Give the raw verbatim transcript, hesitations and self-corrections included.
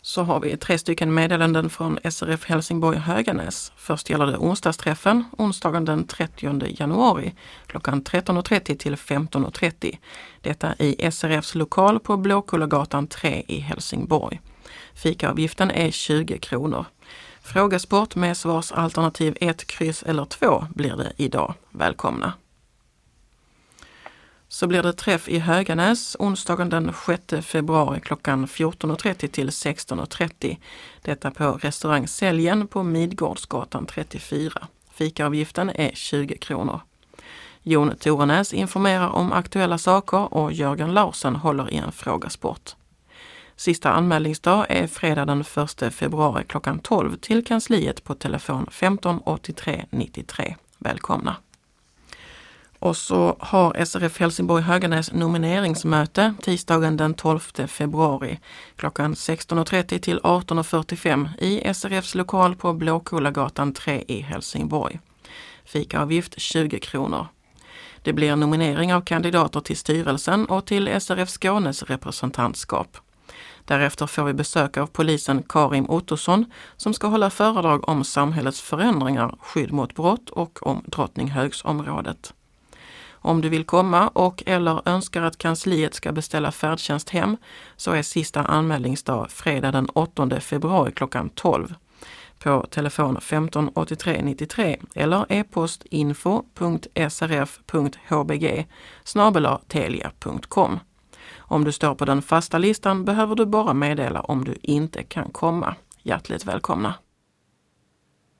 Så har vi tre stycken meddelanden från S R F Helsingborg Höganäs. Först gäller det onsdagsträffen, onsdagen den trettionde januari klockan tretton och trettio till femton och trettio. Detta i S R F:s lokal på Blåkullagatan tre i Helsingborg. Fikaavgiften är tjugo kronor. Frågesport med svarsalternativ ett, kryss eller två blir det idag. Välkomna! Så blir det träff i Höganäs onsdagen den sjätte februari klockan fjorton och trettio till sexton och trettio. Detta på restaurang Säljen på Midgårdsgatan trettiofyra. Fikaavgiften är tjugo kronor. Jon Torenäs informerar om aktuella saker och Jörgen Larsson håller i en frågasport. Sista anmälningsdag är fredag den första februari klockan tolv till kansliet på telefon femton åttiotre nittiotre. Välkomna! Och så har S R F Helsingborg Höganäs nomineringsmöte tisdagen den tolfte februari klockan sexton och trettio till arton och fyrtiofem i S R F:s lokal på Blåkullagatan tre i Helsingborg. Fikaavgift tjugo kronor. Det blir nominering av kandidater till styrelsen och till S R F Skånes representantskap. Därefter får vi besök av polisen Karim Ottosson som ska hålla föredrag om samhällets förändringar, skydd mot brott och om Drottninghögsområdet. Om du vill komma och eller önskar att kansliet ska beställa färdtjänst hem så är sista anmälningsdag fredag den åttonde februari klockan tolv. På telefon femton åttiotre nittiotre eller e-post info punkt srf punkt hbg snabel-a telia punkt com. Om du står på den fasta listan behöver du bara meddela om du inte kan komma. Hjärtligt välkomna!